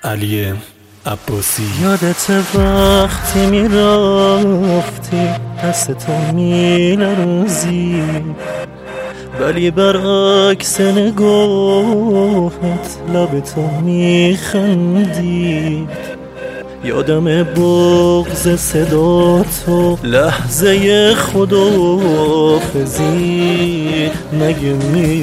علی عباسی. یادت وقتی میرفتی دستتو میلرزی، ولی برعکس نگاهت لبتو میخندی. یادم بغض صداتو لحظه خداحافظی. مگه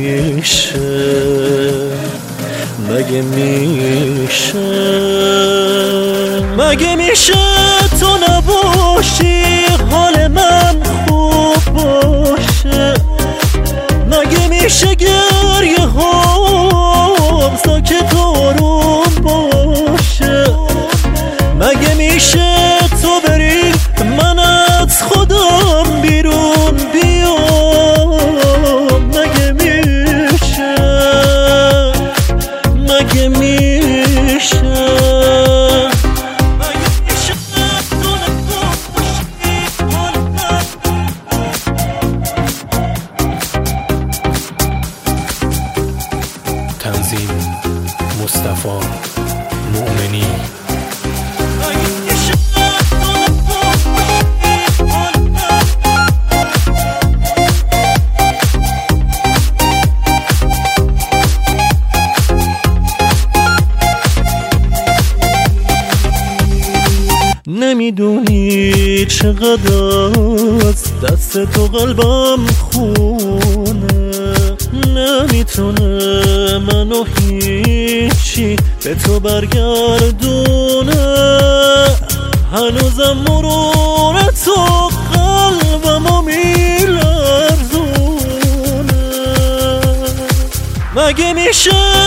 میشه تو نباشی حال من خوب باشه؟ مگه میشه گریه ها ساکت آروم باشه؟ مگه میشه تو بری من از خودم بیرون بیام؟ مگه میشه تنظیم مصطفی مؤمنی. نمیدونی چقدر از دست تو قلبم خونه، نمیتونه منو هیچی به تو برگردونه. هنوزم مرور تو قلبمو میلرزونه. مگه میشه